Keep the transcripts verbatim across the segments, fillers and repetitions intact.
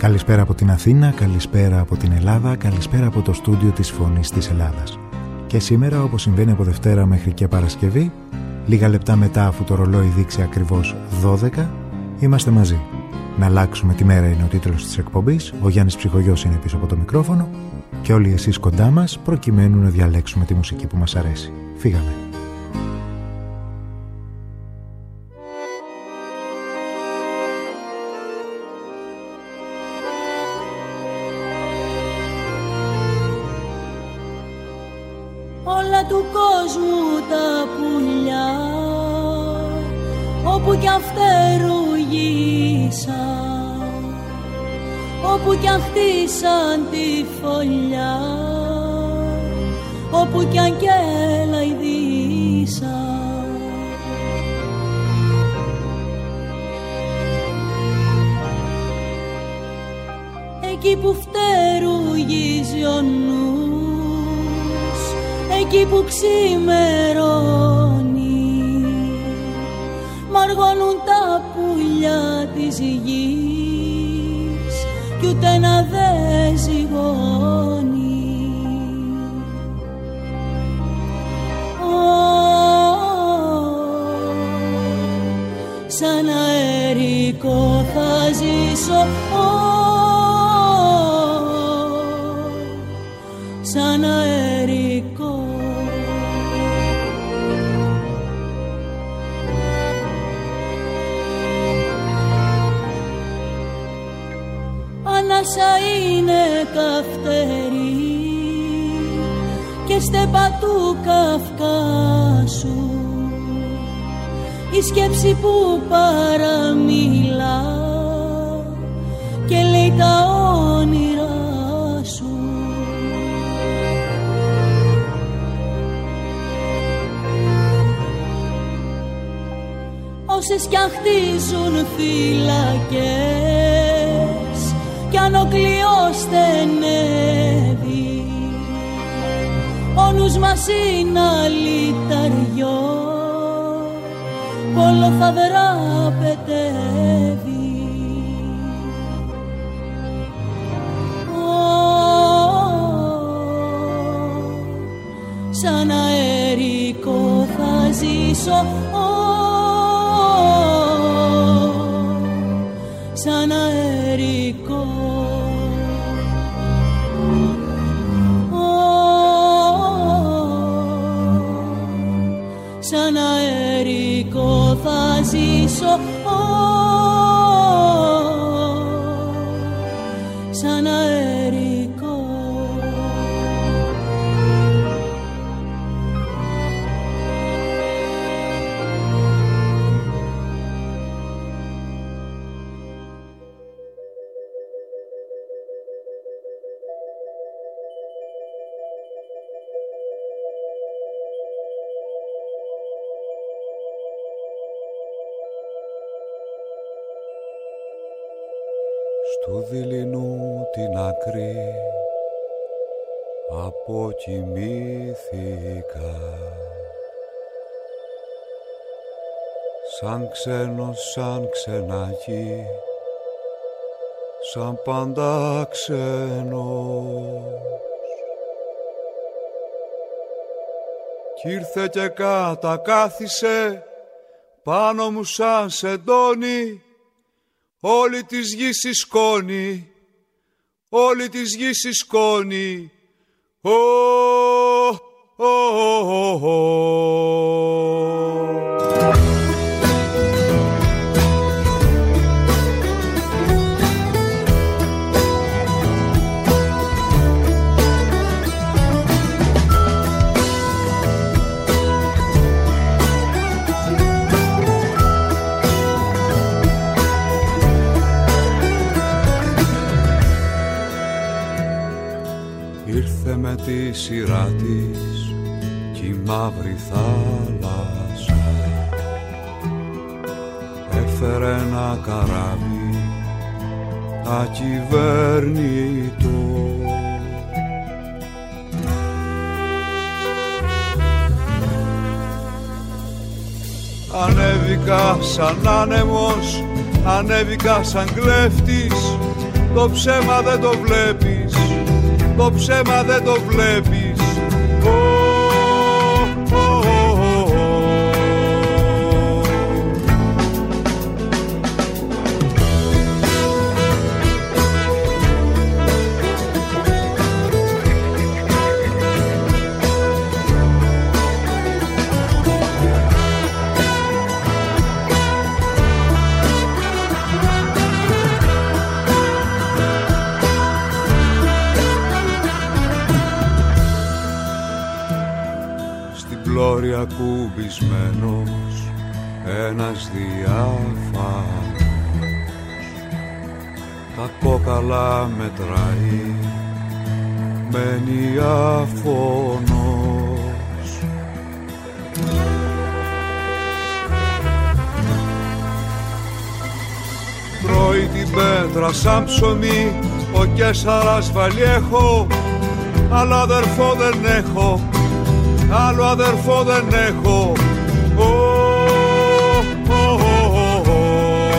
Καλησπέρα από την Αθήνα, καλησπέρα από την Ελλάδα, καλησπέρα από το στούντιο της Φωνής της Ελλάδας. Και σήμερα, όπως συμβαίνει από Δευτέρα μέχρι και Παρασκευή, λίγα λεπτά μετά αφού το ρολόι δείξει ακριβώς δώδεκα, είμαστε μαζί. Να αλλάξουμε τη μέρα είναι ο τίτλος της εκπομπής, ο Γιάννης Ψυχογιός είναι πίσω από το μικρόφωνο και όλοι εσείς κοντά μας προκειμένου να διαλέξουμε τη μουσική που μας αρέσει. Φύγαμε. Του κόσμου τα πουλιά, όπου κι αν φτερουγίσαν, όπου κι αν χτίσαν τη φωλιά, όπου κι αν κελαϊδίσαν. Εκεί που φτερουγίζει ο νους, εκεί που ξημερώνει, μαργώνουν τα πουλιά της γης κι ούτε ένα δε ζυγώνει. Oh, σαν αερικό θα ζήσω, oh, σαν αερικό. Ανάσα είναι καυτερή και στέπα του Καυκάσου, η σκέψη που παραμιλά και λέει τα όνειρά σου. Όσες κι αν χτίζουν φυλακές κι αν ο κλειός στενεύει, ο νους μας είναι αλυταριό, πόλο θα δραπετεύει. Oh, σαν αερικό θα ζήσω, oh, σαν αερικό. Σαν αερικό θα ζήσω, oh, σαν αερικό. Του δειλινού την άκρη αποκοιμήθηκα, σαν ξένος, σαν ξενάκι, σαν πάντα ξένος. Κι ήρθε και κατακάθισε πάνω μου σαν σεντόνι, όλη της γης η σκόνη, όλη της γης η σκόνη. Oh, oh, oh, oh. Με τη σειρά της κι η μαύρη θάλασσα έφερε ένα καράβι ακυβέρνητο. Ανέβηκα σαν άνεμος, ανέβηκα σαν κλέφτης, το ψέμα δεν το βλέπεις, το ψέμα δεν το βλέπεις. Πλώρια κουμπισμένος ένας διάφανος, τα κόκαλα μετράει, μένει αφωνός. Τρώει την πέτρα σαν ψωμί ο Κέσαρας Βαλιέχο, αλλά αδερφό δεν έχω, άλλο αδερφό δεν έχω. Oh, oh, oh, oh, oh.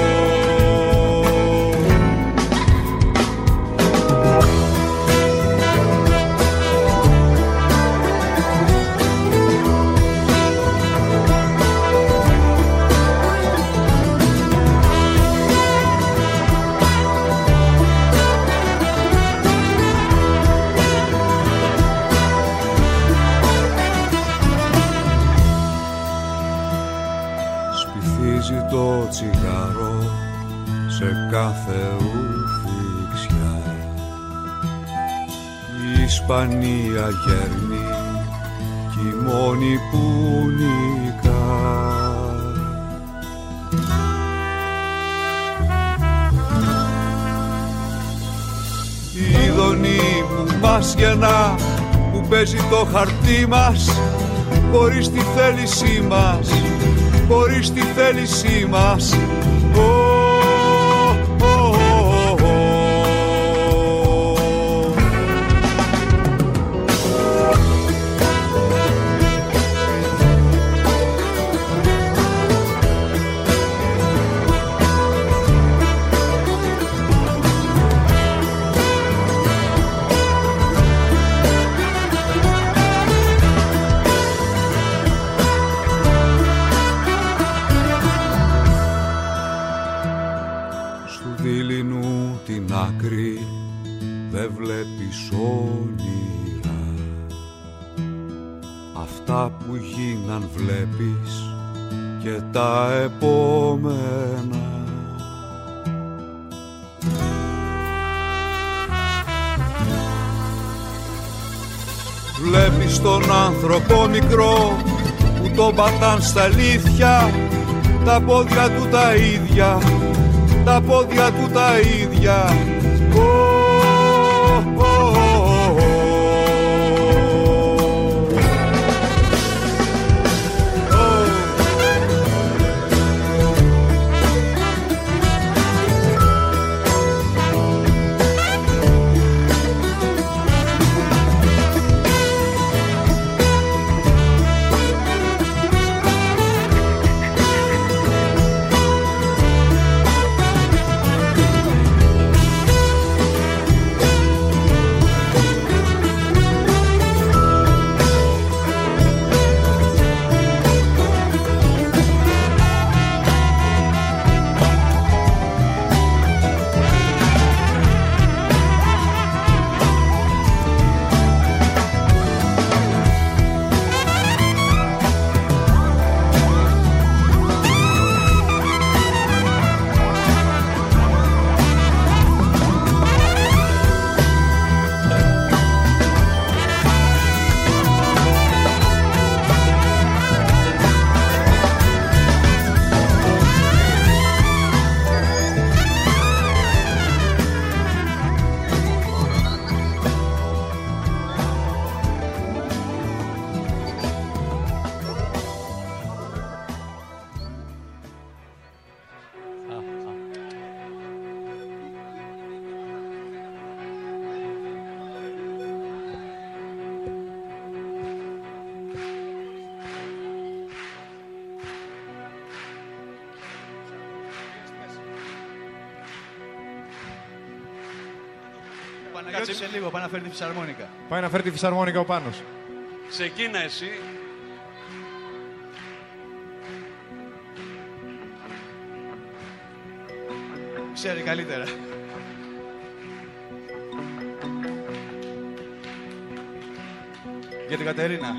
Το τσιγάρο σε κάθε ουφιξιά, η Ισπανία γέρνει κι η μόνη που νικά. Η ειδονή που μας γεννά, που παίζει το χαρτί μας χωρίς τη θέλησή μας, χωρίς τη θέλησή μας. Oh, oh, oh, oh. Δεν βλέπεις όνειρα, αυτά που γίναν βλέπεις και τα επόμενα. Βλέπεις τον άνθρωπο μικρό που τον πατάν στα αλήθεια, τα πόδια του τα ίδια, τα πόδια του τα ίδια. Oh, oh, oh, oh. Παναγιώτης σε λίγο, πάει να φέρει τη φυσαρμόνικα. Πάει να φέρει τη φυσαρμόνικα ο Πάνος. Ξεκίνα εσύ. Ξέρει καλύτερα. Για την Κατερίνα.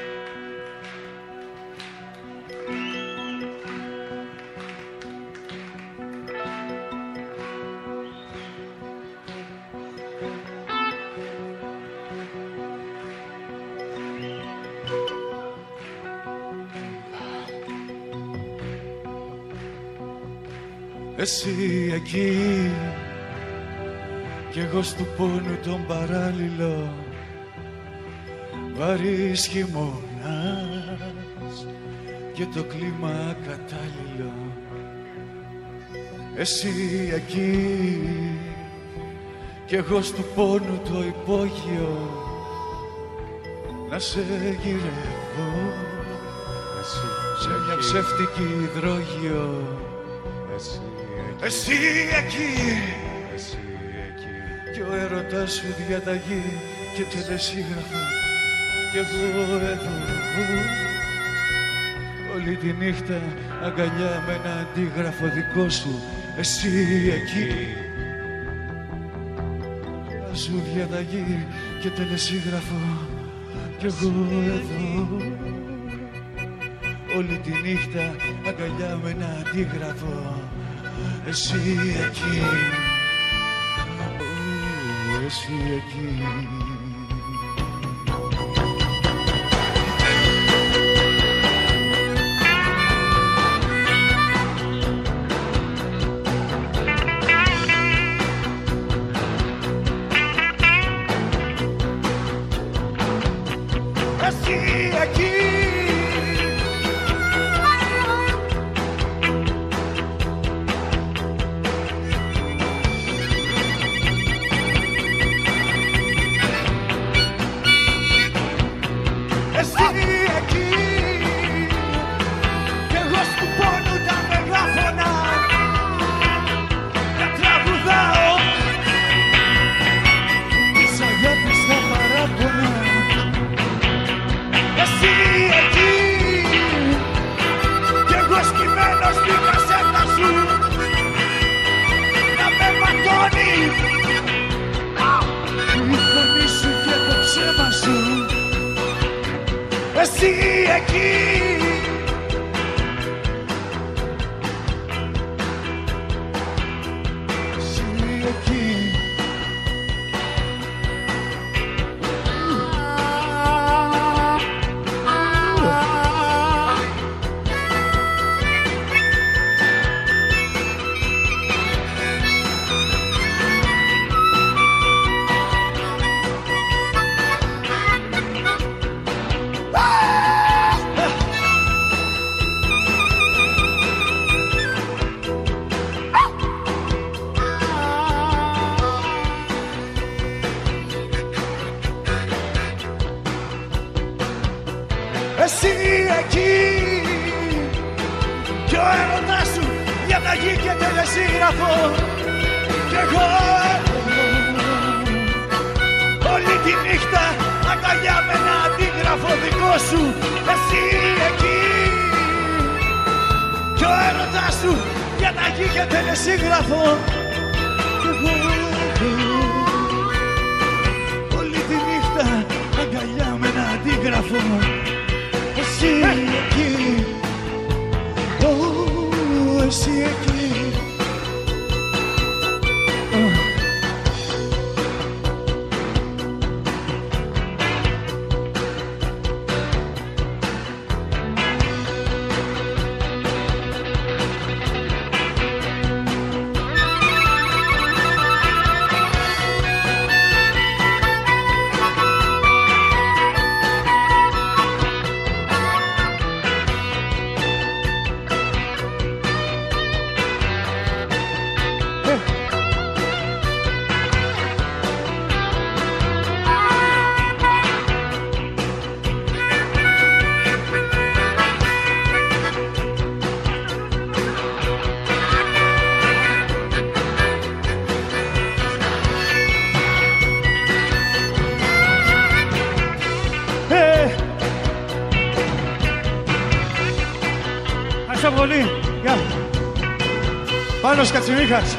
Εσύ εκεί κι εγώ στου πόνου τον παράλληλο, βαρύς χειμώνας και το κλίμα κατάλληλο. Εσύ εκεί κι εγώ στου πόνου το υπόγειο, να σε γυρεύω σε μια ψεύτικη υδρόγειο. Εσύ εκεί, εσύ εκεί, εσύ εκεί, κι ο έρωτας σου διαταγή και τελεσίγραφο, κι εγώ εδώ όλη τη νύχτα αγκαλιά με ένα αντίγραφο δικό σου. Εσύ εκεί, σου διαταγή και τελεσίγραφο, κι εγώ εδώ όλη τη νύχτα αγκαλιά με ένα αντίγραφο. Εσύ εκεί, ου, εσύ εκεί. Εσύ εκεί κι ο έρωτας σου διαταγή και τελεσίγραφο, κι εγώ όλη τη νύχτα αγκαλιά με ένα αντίγραφο δικό σου. Εσύ εκεί κι ο έρωτας σου διαταγή και τελεσίγραφο, κι εγώ όλη τη νύχτα αγκαλιά με ένα αντίγραφο. Εσύ εκεί, oh, εσύ εκεί. Oh. Πάνος Κατσιμίχας.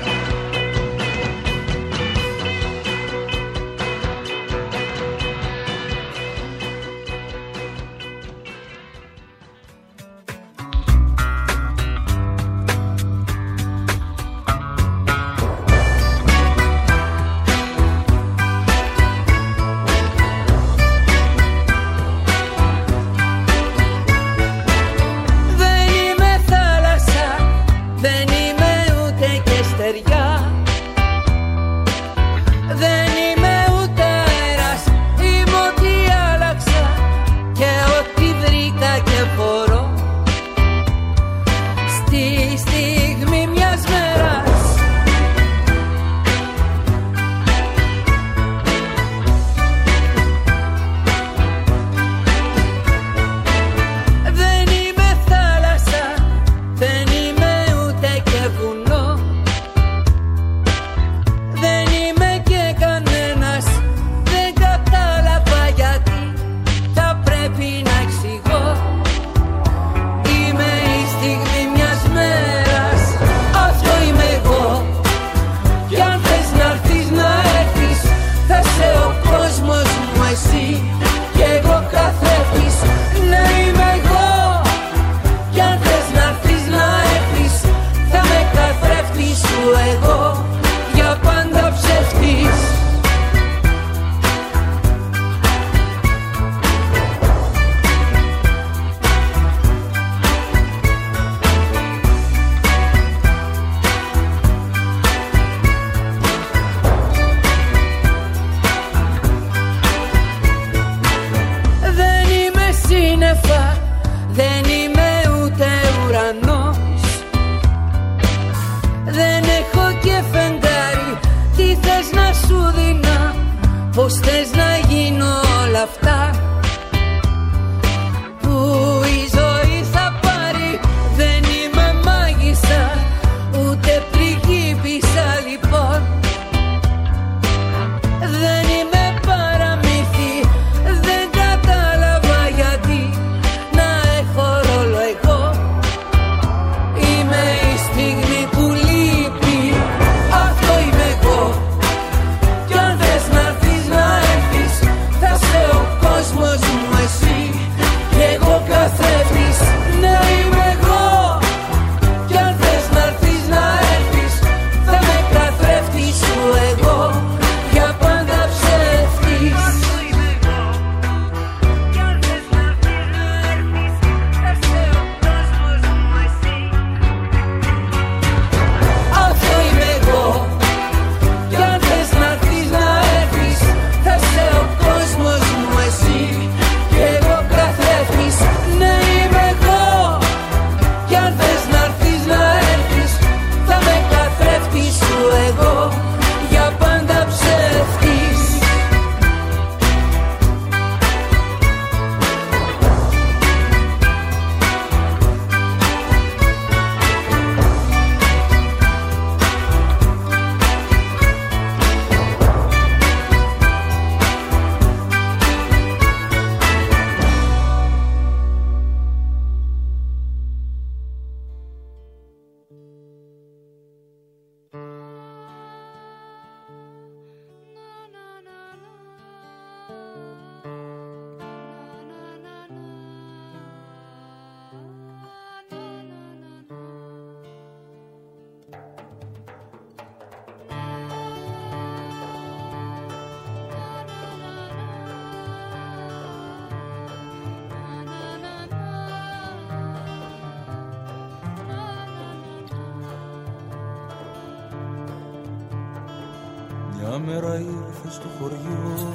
Μια μέρα ήρθε στο χωριό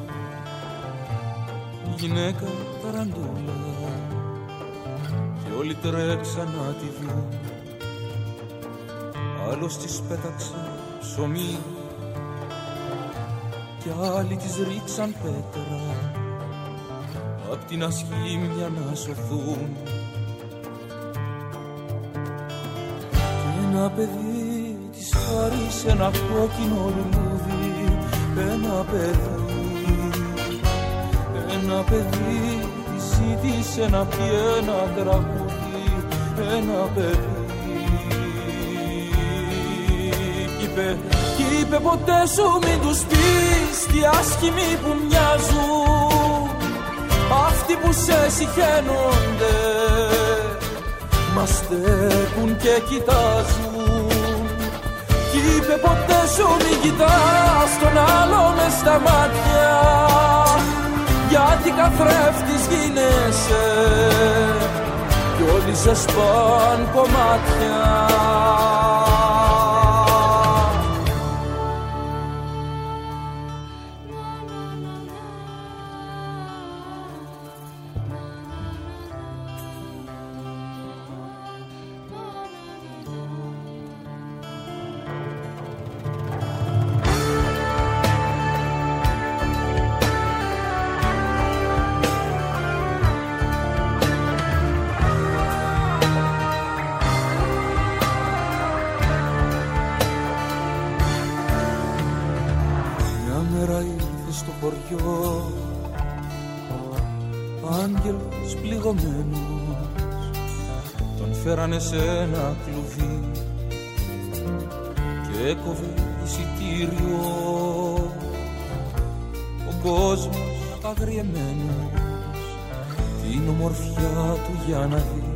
γυναίκα ταραντούλα και όλοι τρέξαν να τη δουν. Άλλος της πέταξε ψωμί κι άλλοι της ρίξαν πέτρα απ' την ασχήμια να σωθούν. Και ένα παιδί της χάρισε ένα κόκκινο λουλούδι, ένα παιδί, ένα παιδί της ζήτησε να πει ένα τραγούδι, ένα παιδί. είπε, κι είπε ποτέ σου μην τους πεις τι άσχημοι που μοιάζουν, αυτοί που σε συχαίνονται μας στέκουν και κοιτάζουν. Κι είπε ποτέ σου μην κοιτάς τον άλλο μες στα μάτια, γιατί καθρέφτης γίνεσαι κι όλοι σε σπάν κομμάτια. Άγγελος πληγωμένος, τον φέρανε σε ένα κλουβί και έκοβε εισιτήριο ο κόσμος αγριεμένος την ομορφιά του για να δει.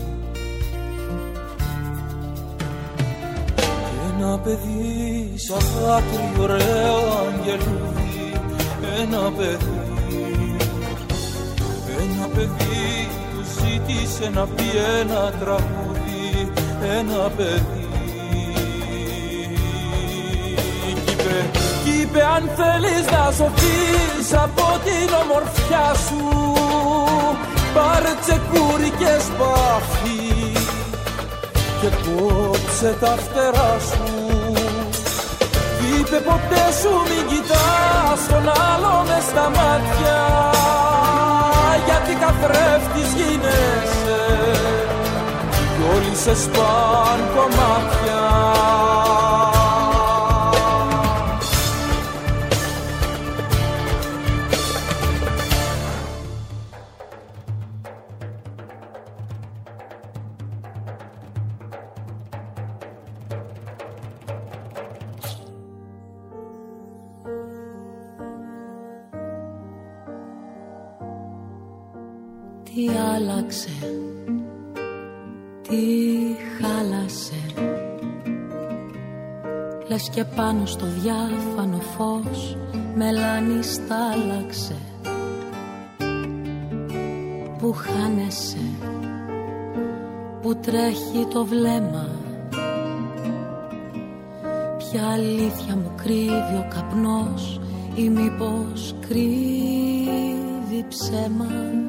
Και ένα παιδί σαν δάκρυ ωραίο αγγελούδι, ένα παιδί, ένα παιδί που ζήτησε να πει ένα τραγούδι, ένα παιδί. Κι είπε, κι είπε αν θέλεις να σωθείς από την ομορφιά σου, πάρε τσεκούρι και σπάθη και κόψε τα φτερά σου. Κι είπε ποτέ σου μην κοιτάς τον άλλο μες στα μάτια, γιατί καθρέφτης γίνεσαι κι όλοι σε σπάν κομμάτια. Τι άλλαξε, τι χάλασε, λες και πάνω στο διάφανο φως μελάνι στάλαξε. Που χάνεσαι, που τρέχει το βλέμμα, ποια αλήθεια μου κρύβει ο καπνός ή μήπως κρύβει ψέμα.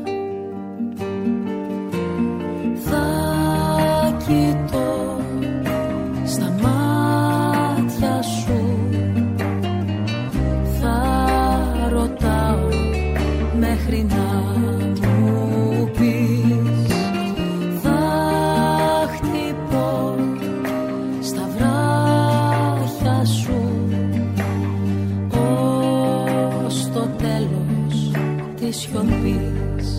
Κοιτώ στα μάτια σου, θα ρωτάω μέχρι να μου πεις, θα χτυπώ στα βράχια σου ως το τέλος της σιωπής.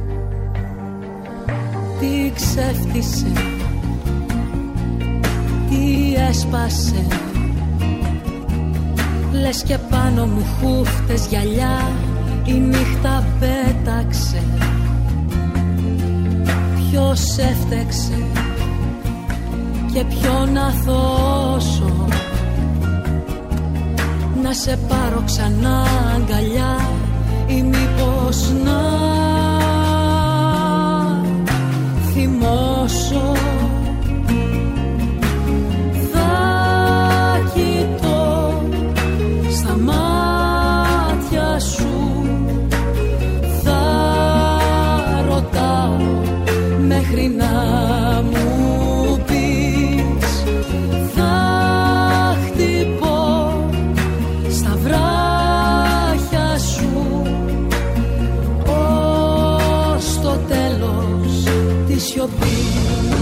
Τι ξέφτισε, τι έσπασε, λες και πάνω μου χούφτες γυαλιά η νύχτα πέταξε. Ποιος έφτεξε και ποιον να θώσω, να σε πάρω ξανά αγκαλιά ή μήπως να θυμώσω. Μέχρι να μου πεις, θα χτυπώ στα βράχια σου ως το τέλος της σιωπής.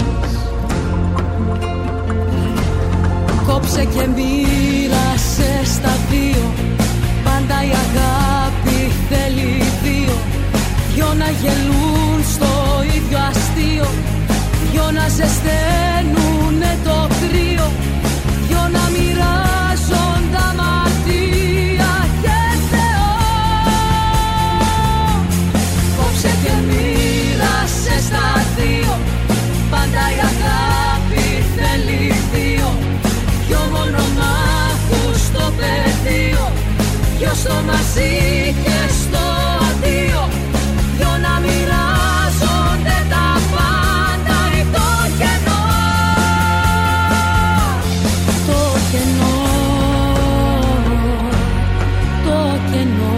Κόψε και μοίρασε στα δύο, πάντα η αγάπη θέλει δύο. Δυο να γελούν στο ίδιο αστείο, δυο να ζεσταίνουνε το κρύο, δυο να μοιράζουν στο μαζί και στο αντίο, δυο να μοιράζονται τα πάντα ή το κενό. Το κενό, το κενό,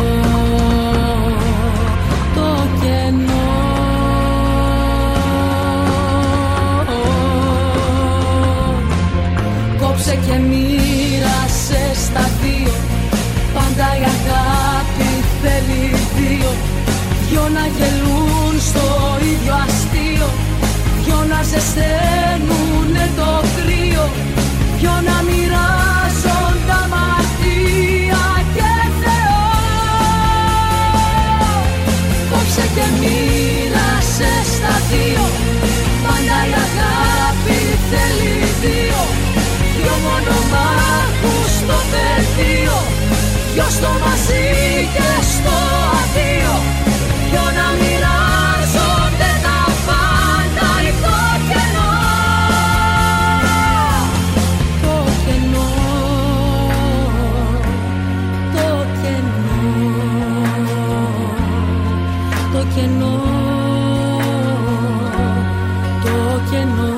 το κενό. Κόψε και μοίρασε στα δύο, πάντα η αγάπη θέλει δύο. Δυο να γελούν στο ίδιο αστείο, δυο να ζεσταίνουνε το κρύο, δυο να μοιράζουν τα μαρτία και Θεό. Κόψε και μοίρασε στα δύο, πάντα η αγάπη θέλει δύο. Δυο μονομάχους στο πεδίο, δυο στο μαζί και στο αντίο, δυο να μοιράζονται τα πάντα ή το κενό. Το κενό, το κενό, το κενό, το κενό.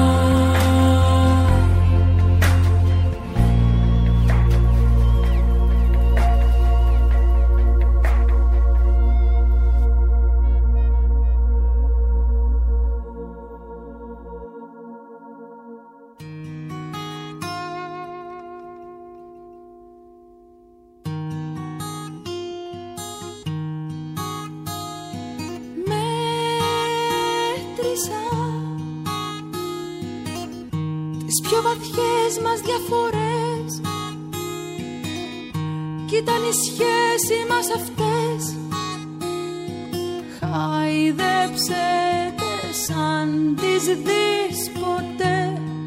Τις πιο βαθιές μας διαφορές κι ήταν η σχέση μας αυτές. Χάιδεψε τες αν τις δεις ποτέ.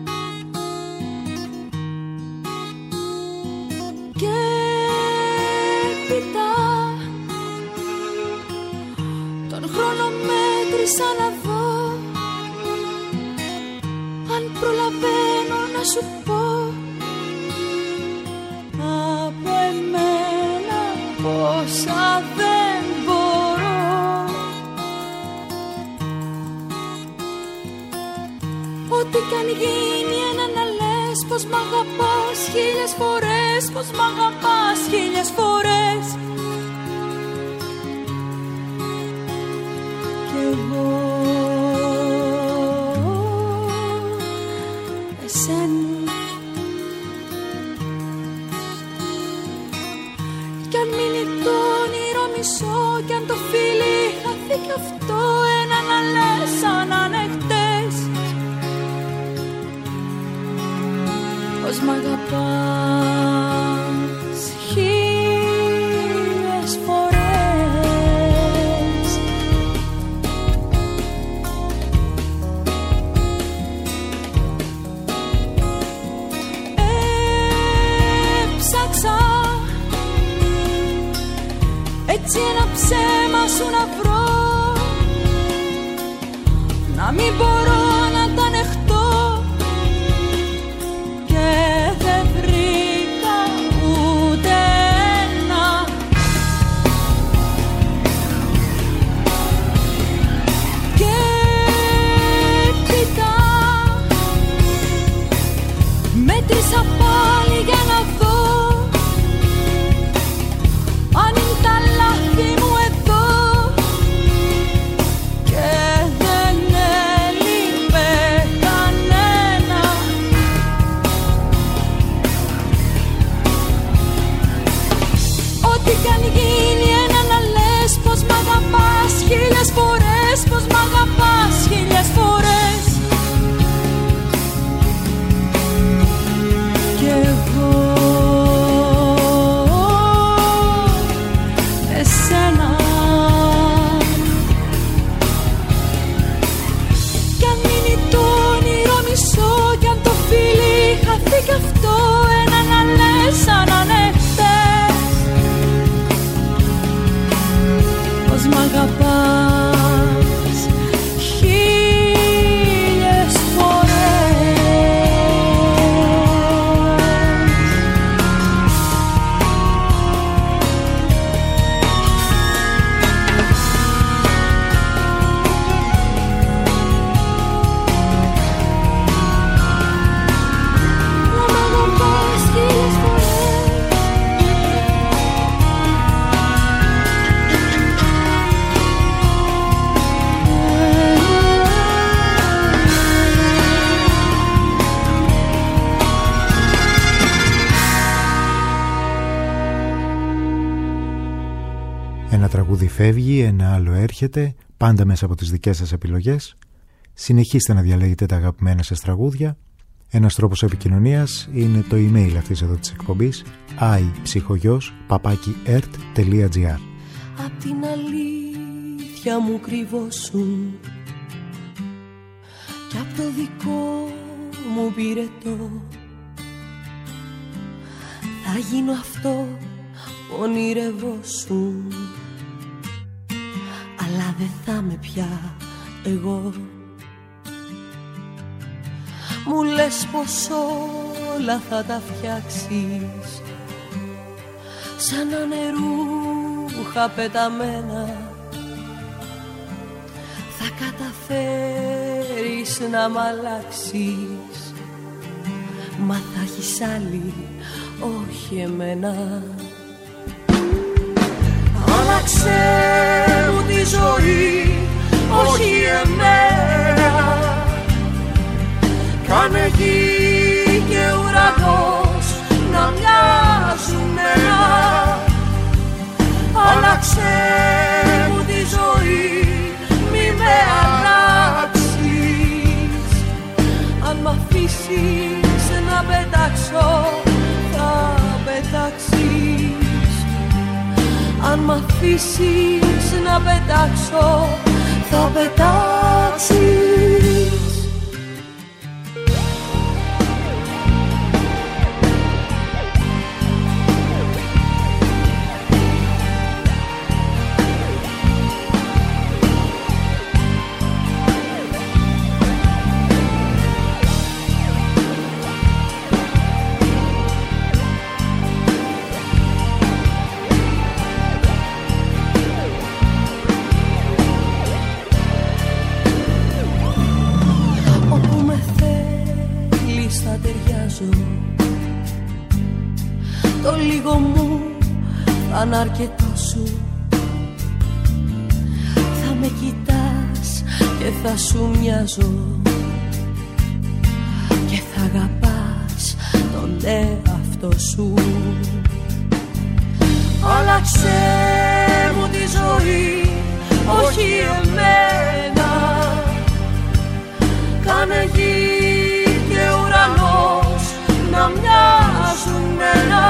Και έπειτα τον χρόνο μέτρησα να δω αν προλαβαίνω να σου πω από εμένα πόσα δεν μπορώ. Ό,τι κι αν γίνει ένα να λες πως μ' αγαπάς χίλιες φορές, πως μ' αγαπάς χίλιες φορές. Κι εγώ εσένα. Κι αν μείνει το όνειρο μισό, κι αν το φίλι χαθεί κι αυτό, ένα να λες σαν να είναι χτες, πως μ' αγαπάς χίλιες φορές. Έψαξα έτσι ένα ψέμα σου να βρω, να μην μπορώ να τα ανεχτώ, και δεν βρήκα ούτε ένα. Και έπειτα μέτρησα πάλι για να δω αν είναι τα λάθη μου εδώ, και δεν έλειπε κανένα. Ό,τι κι αν γίνει ένα να λες πως μ' αγαπάς χίλιες φορές, πως μ' αγαπάς χίλιες φορές. Κι εγώ εσένα. Κι αν μείνει το όνειρο μισό, κι αν το φίλι χαθεί κι αυτό, ένα να λες σαν να είναι χτες, Ένα τραγούδι φεύγει, ένα άλλο έρχεται, πάντα μέσα από τις δικές σας επιλογές. Συνεχίστε να διαλέγετε τα αγαπημένα σας τραγούδια. Ένας τρόπος επικοινωνίας είναι το email αυτής εδώ της εκπομπής iψυχογιός παπάκι ερτ τελεία τζι άρ. Απ' την αλήθεια μου κρυβώσουν κι απ' το δικό μου πυρετό θα γίνω αυτό που ονειρευόσουν, αλλά δεν θα με πια εγώ. Μου λες πως όλα θα τα φτιάξεις σαν ανερούχα πεταμένα, θα καταφέρεις να μ' αλλάξεις, μα θα έχεις άλλη, όχι εμένα. Άλλαξε μου τη ζωή, όχι εμένα. Κάνε γη και ουρανός να μοιάζουν ένα. Άλλαξε μου τη ζωή, μη με αλλάξεις. Αν μ' αφήσεις να πετάξω, θα πετάξεις. Αν μ' αφήσεις να πετάξω, θα πετάξεις. Το λίγο μου θα είναι αρκετό σου. Θα με κοιτάς και θα σου μοιάζω και θα αγαπάς τον εαυτό σου. Άλλαξε μου τη ζωή, όχι εμένα. Κάνε γη και ουρανός να μοιάζουν ένα.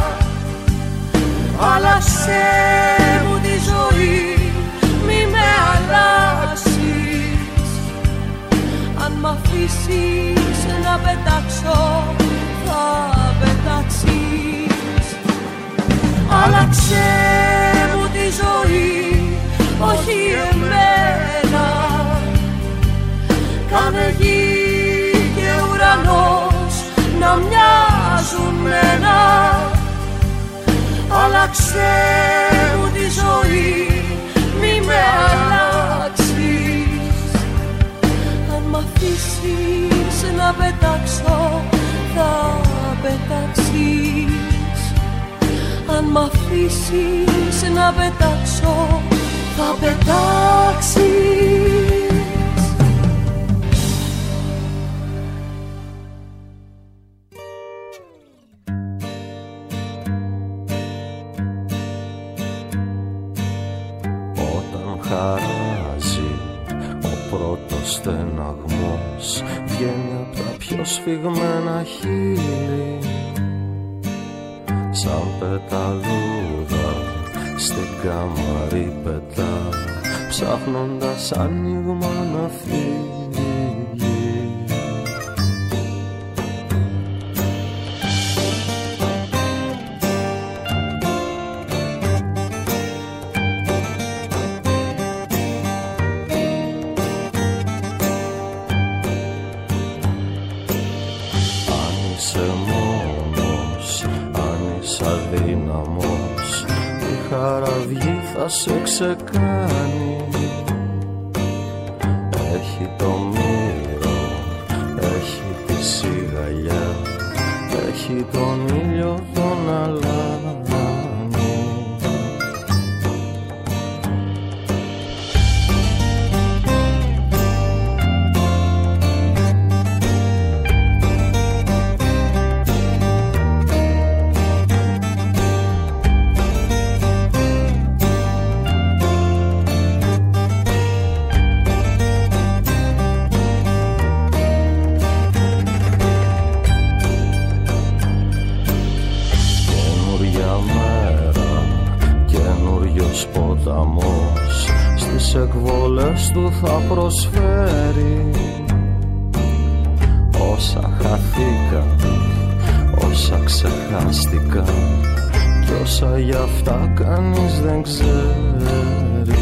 Άλλαξε μου τη ζωή, μη με αλλάξεις. Αν μ' αφήσεις να πετάξω, θα πετάξεις. Άλλαξε μου τη ζωή, όχι εμένα. Κάνε γη και ουρανός να μοιάζουν ένα. Άλλαξε μου τη ζωή, μη με αλλάξεις. Αν μ' αφήσεις να πετάξω, θα πετάξεις. Αν μ' αφήσεις να πετάξω, θα πετάξεις. Χαράζει ο πρώτος στεναγμός, βγαίνει απ' τα πιο σφιγμένα χείλη. Σαν πεταλούδα στην κάμαρη πετά, ψάχνοντας άνοιγμα να φύγει. Θα σε ξεκάνει. Έχει το μύρο, έχει τη σιγαλιά, έχει τον ήλιο τον αλάνι. ποταμός στις εκβολές του θα προσφέρει όσα χαθήκαν, όσα ξεχάστηκαν κι όσα γι' αυτά κανείς δεν ξέρει.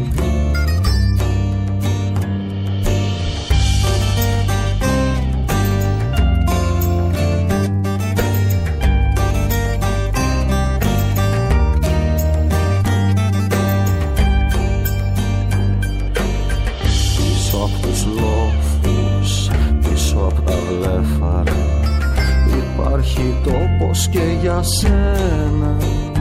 Τόπος και για σένα,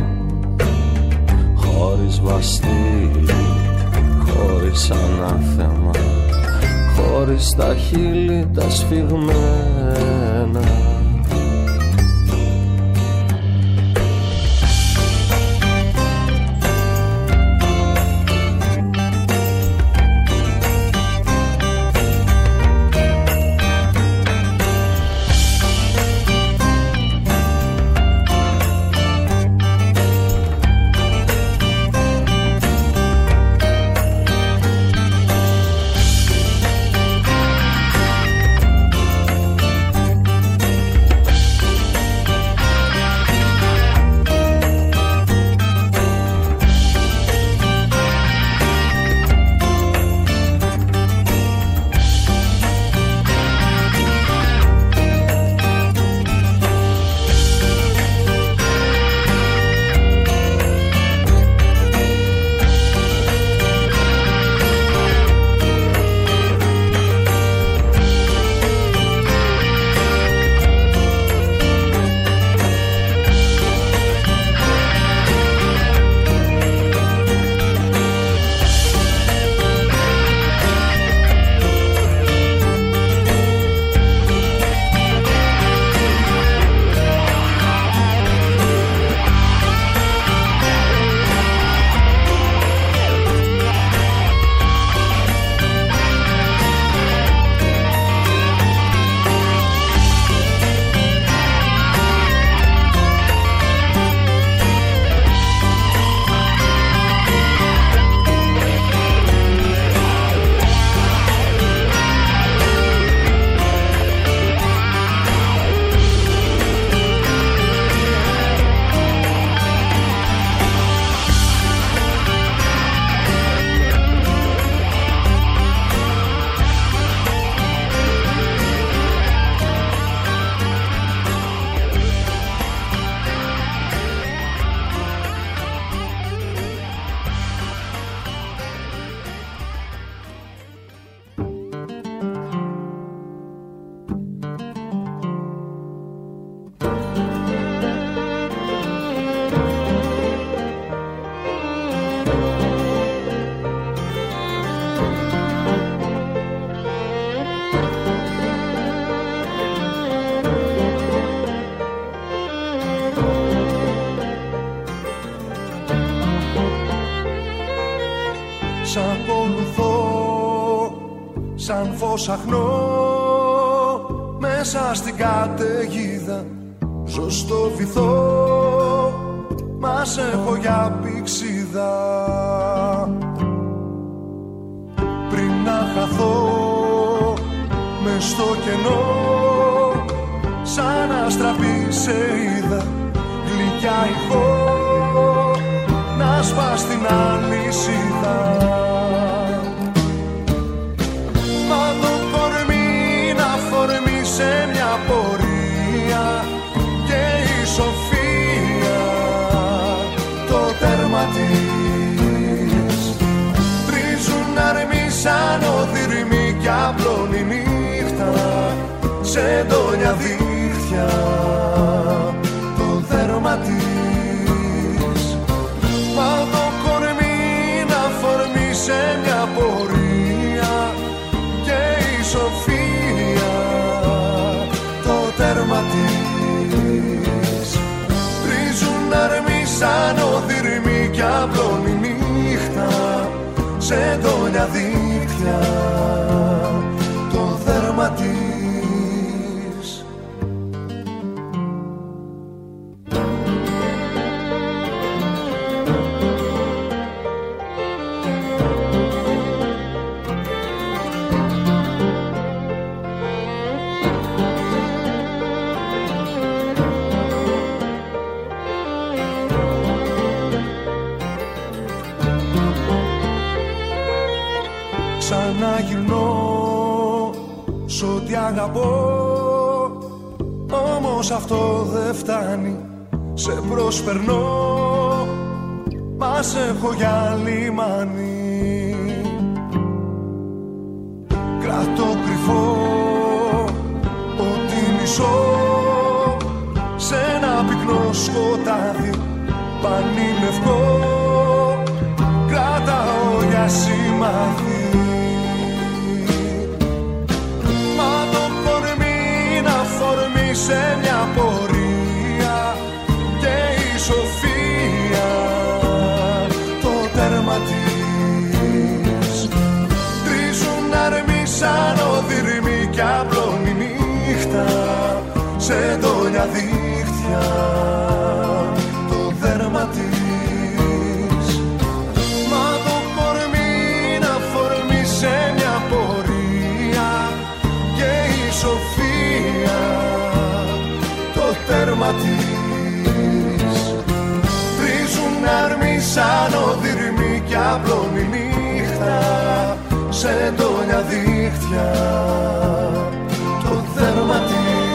χωρίς βαστίλι, χωρίς ανάθεμα, χωρίς τα χείλη τα σφιγμένα. Σ' ακολουθώ σαν φως αχνό μέσα στην καταιγίδα. Ζω στο βυθό, μας έχω για πηξίδα. Πριν να χαθώ μες στο κενό, σαν αστραπή σε είδα, γλυκιά ηχό να σπάς την αλυσίδα. Μα το κορμί να φορμεί σε μια πορεία και η σοφία το τέρμα της. Τρίζουν αρμοί σαν οδυρμοί κι απλώνει νύχτα σε εντόνια δίχτυα το δέρμα της. Μα το κορμί να φορμεί σε μια πορεία και η σοφία το τέρμα της. Τρίζουν αρμοί σαν οδυρμοί κι απλώνει νύχτα σε εντόνια δίχτυα το δέρμα της. ξαναγυρνώ σ' ό,τι αγαπώ. Όμως αυτό δεν φτάνει, σε προσπερνώ, μας έχω για λιμάνι. Κρατώ κρυφό ότι μισώ σε ένα πυκνό σκοτάδι πανιλευκό, κρατάω για σημάδι. Μα το κορμί να φορμεί σε μια πορεία και η σοφία το τέρμα της. Τρίζουν αρμοί σαν οδυρμοί κι απλώνει νύχτα σε ντόνια δίχτυα το δέρμα της. Μα το κορμί να φορμεί σε μια πορεία και η σοφία το τέρμα της. Τρίζουν αρμοί σαν οδυρμοί κι απλώνει νύχτα σε ντόνια δίχτυα το δέρμα της.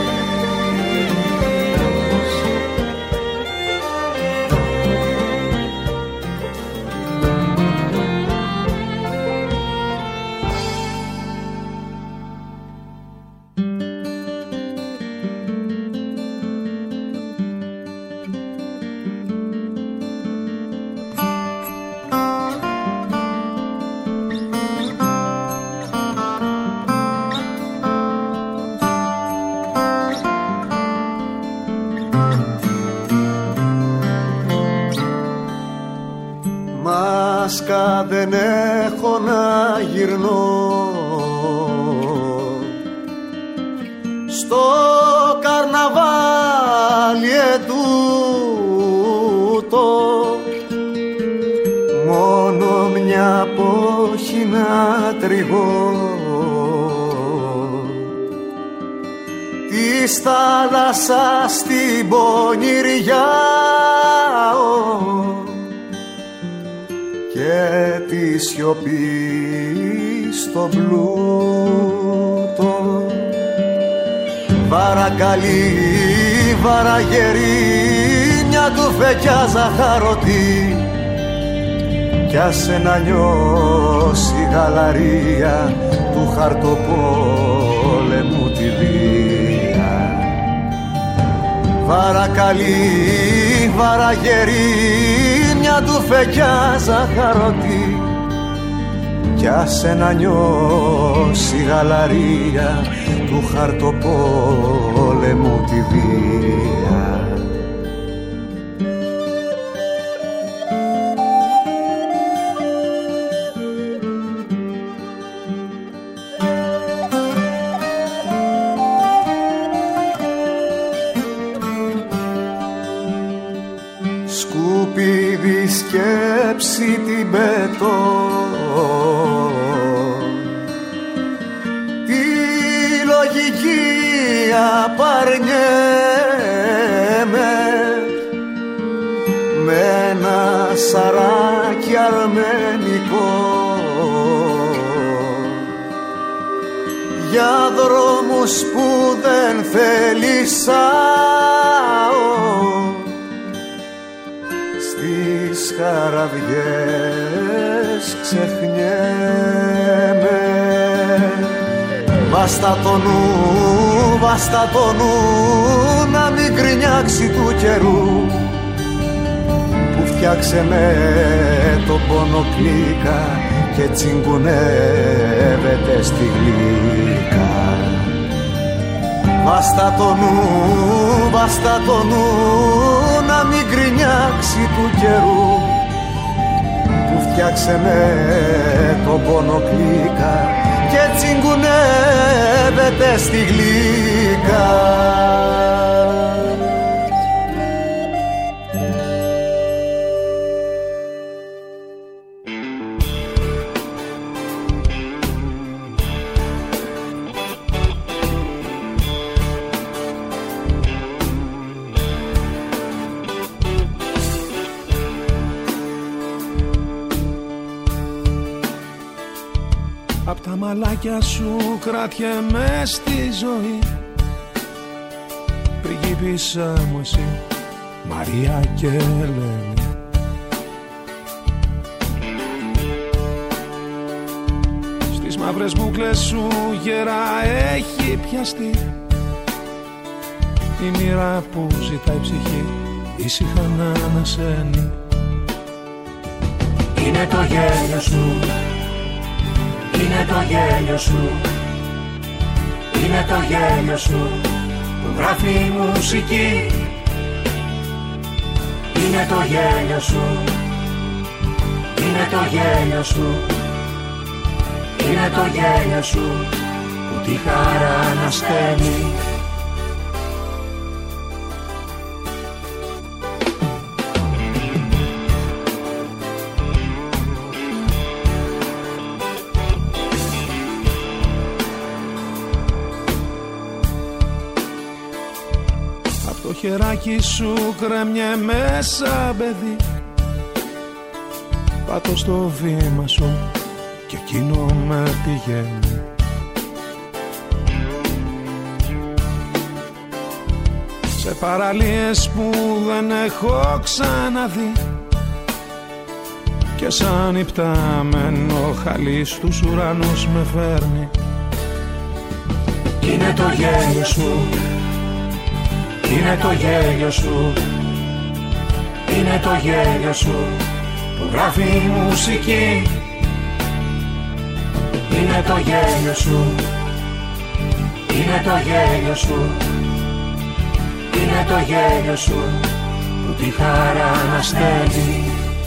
Μάσκα δεν έχω να γυρνώ στο καρναβάλι ετούτο, μόνο μια πόχη να τριγώ της θάλασσας την πονηριά και τη σιωπή στο πλούτο. Βαρακαλή, βαραγερή, μια τουφεκιά ζαχαρωτή κι άσε να νιώσει γαλαρία του χαρτοπόλεμου τη βία. Βαρακαλή, βαραγερή, μια τουφεκιά ζαχαρωτή κι άσε να νιώσει γαλαρία του χαρτοπόλεμου τη βία. Σκουπίδι σκέψη την πετώ, τη λογική απαρνιέμαι με ένα σαράκι αρμενικό για δρόμους που δεν θέλησάω, στις χαραδιές ξεχνιέμαι. Βάστα το νου, βάστα το νου, να μην γκρινιάξει του καιρού που φτιάξε με το πόνο κλίκα και τσιγκουνεύεται στη γλύκα. Βάστα το νου, βάστα το νου, να μην γκρινιάξει του καιρού που φτιάξε με το πόνο κλίκα και τσιγκουνεύεται στη γλύκα. Απ' τα μαλάκια σου κρατιέμαι στη ζωή. Πριγκίπισσα μου εσύ, Μαρία και Ελένη. Στις μαύρες μπούκλες σου γερά έχει πιαστεί η μοίρα που ζητάει ψυχή ήσυχα να ανασένει. Είναι το γέλιο σου, είναι το γέλιο σου, είναι το γέλιο σου που γράφει μουσική. Είναι το γέλιο σου, είναι το γέλιο σου, είναι το γέλιο σου που τη χαρά ανασταίνει. Το χεράκι σου κρέμιε μέσα παιδί. Πάτω στο βήμα σου και εκείνο με πηγαίνει. Σε παραλίες που δεν έχω ξαναδεί και σαν υπτάμενο χαλί στους ουρανούς με φέρνει. Είναι το γέλιο σου, είναι το γέλιο σου, είναι το γέλιο σου που γράφει μουσική. Είναι το γέλιο σου, είναι το γέλιο σου, είναι το γέλιο σου που τη χαρά ανασταίνει.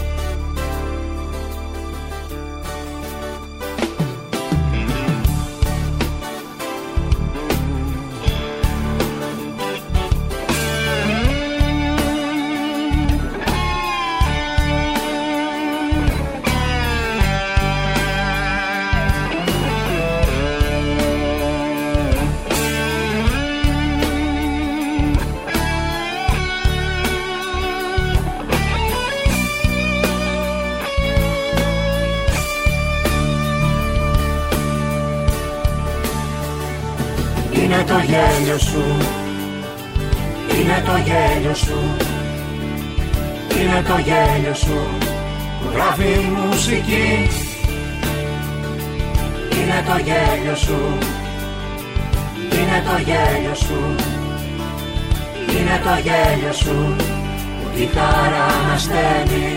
Είναι το γέλιο σου, είναι το γέλιο σου, είναι το γέλιο σου που γράφει μουσική. Είναι το γέλιο σου, είναι το γέλιο σου, είναι το γέλιο σου που τη χαρά ανασταίνει.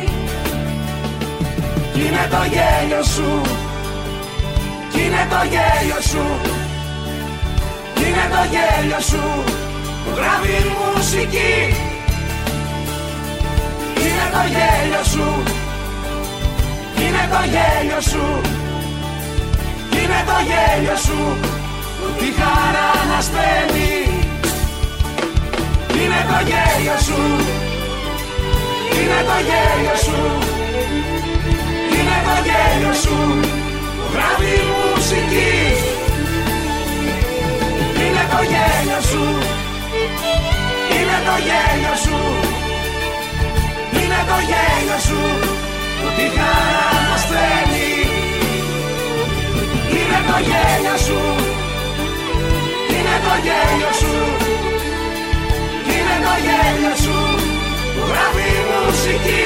Είναι το γέλιο σου, είναι το γέλιο σου, είναι το γέλιο σου που γράφει μουσική. Είναι το γέλιο σου, είναι το γέλιο σου, είναι το γέλιο σου που τη χαρά ανασταίνει. Είναι το γέλιο σου, είναι το γέλιο σου, είναι το γέλιο σου που γράφει μουσική. Είναι το γέλιο σου, είναι το γέλιο σου, είναι το γέλιο σου που τη χαρά ανασταίνει. Είναι το γέλιο σου, είναι το γέλιο σου, είναι το γέλιο σου που γράφει μουσική.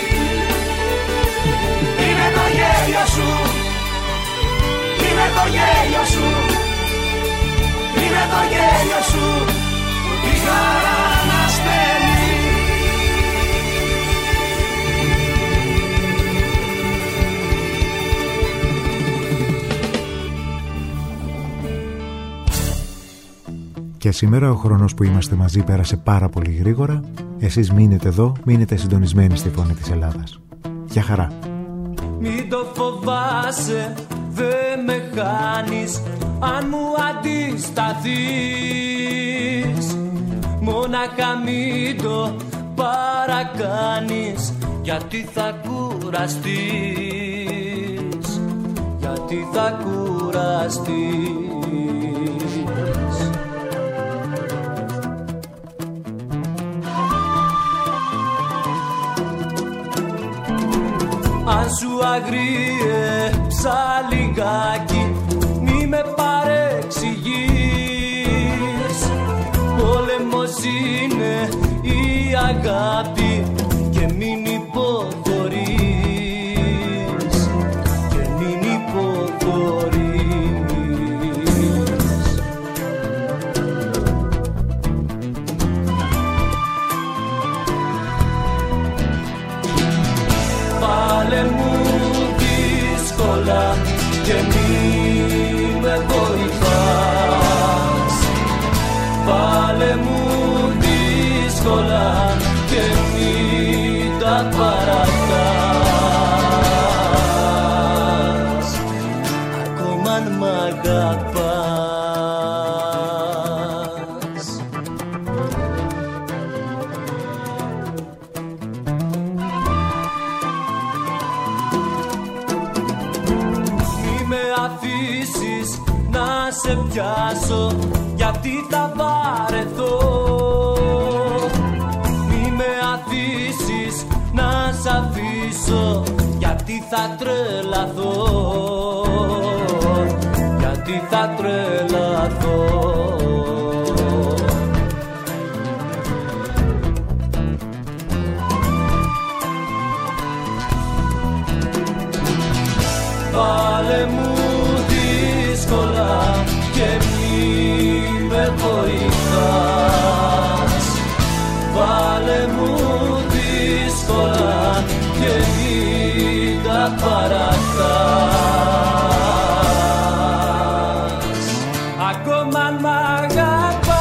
Είναι το γέλιο σου, είναι το γέλιο σου, είναι το γέλιο σου που τη χαρά ανασταίνει. Και σήμερα ο χρόνος που είμαστε μαζί πέρασε πάρα πολύ γρήγορα. Εσείς μείνετε εδώ, μείνετε συντονισμένοι στη Φωνή της Ελλάδας. Γεια χαρά. Μην το φοβάσαι, δε με χάνεις αν μου αντισταθείς. Μόνακα μην το παρακάνεις, γιατί θα κουραστείς, γιατί θα κουραστείς. αν σου αγρίεψα λιγάκι, μη με παρεξηγείς. Πόλεμος είναι η αγάπη και μην υποχωρείς, και μην υποχωρείς. Βάλε μου δύσκολα και μη με βοηθάς. Βάλε μου δύσκολα και μη τα παρατάς, ακόμα αν μ' αγαπάς. Μη με αφήσεις να σε πιάσω, γιατί θα βαρεθώ. Μη με αφήσεις να σ' αφήσω, γιατί θα τρελαθώ, γιατί θα τρελαθώ. Βάλε μου δύσκολα και μη με βοηθάς. Βάλε μου δύσκολα και μη τα παρατάς, ακόμα αν μ' αγαπάς.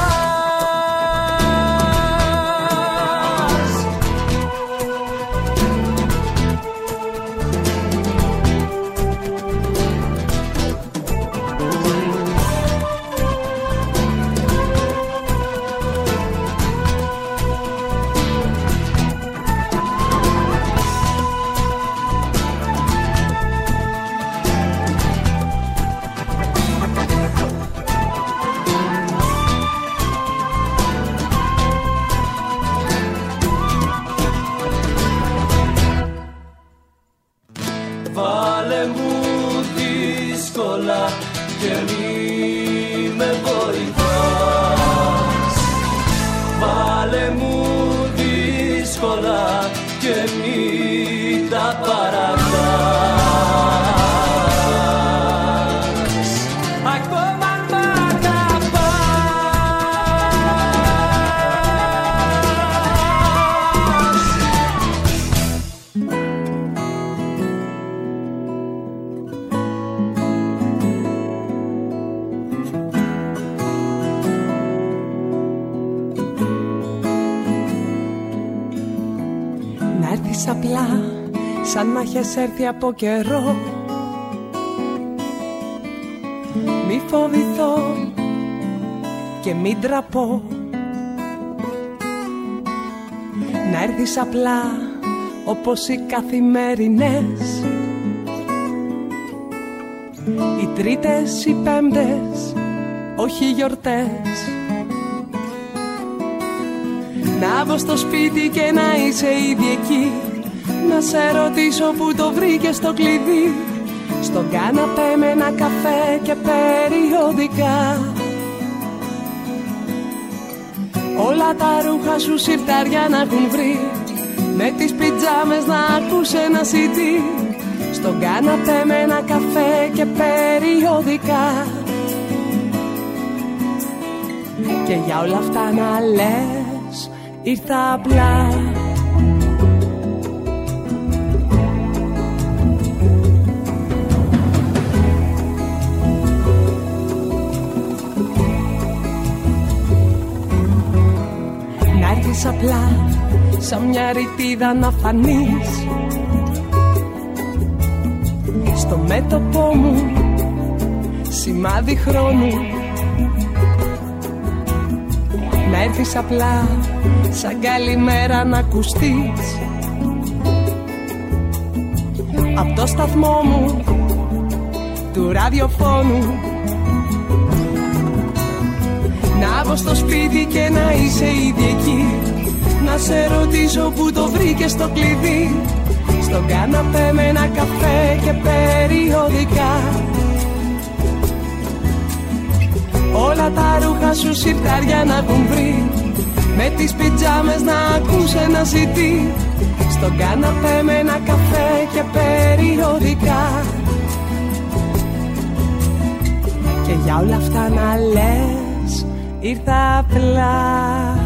Βάλε μου δύσκολα και μη με βοηθάς. Βάλε μου δύσκολα και μη τα παρατάς, ακόμα αν μ' Απλά σαν να έχεις έρθει από καιρό. Μη φοβηθώ και μην τραπώ. Να έρθεις απλά όπως οι καθημερινές, οι τρίτες, οι πέμπτες, όχι γιορτές. Να βγω στο σπίτι και να είσαι ήδη εκεί, να σε ρωτήσω που το βρήκες το κλειδί. Στον κάναπέ με ένα καφέ και περιοδικά, όλα τα ρούχα σου συρτάρια να έχουν βρει, με τις πιτζάμες να ακούς ένα σι ντι. Στον κάναπέ με ένα καφέ και περιοδικά, και για όλα αυτά να λες ήρθα απλά. Να έρθεις απλά σαν μια ρητίδα να φανείς στο μέτωπό μου, σημάδι χρόνου. Να έρθεις απλά σαν καλημέρα να ακουστείς απ' το σταθμό μου του ραδιοφώνου. Να βγω στο σπίτι και να είσαι ήδη εκεί, να σε ρωτήσω που το βρήκες το κλειδί. στον καναπέ με ένα καφέ και περιοδικά. Όλα τα ρούχα σου σιρτάρια να έχουν βρει, με τις πιτζάμες να ακούς ένα σι ντι, στον καναπέ με ένα καφέ και περιοδικά. Και για όλα αυτά να λες ήρθα απλά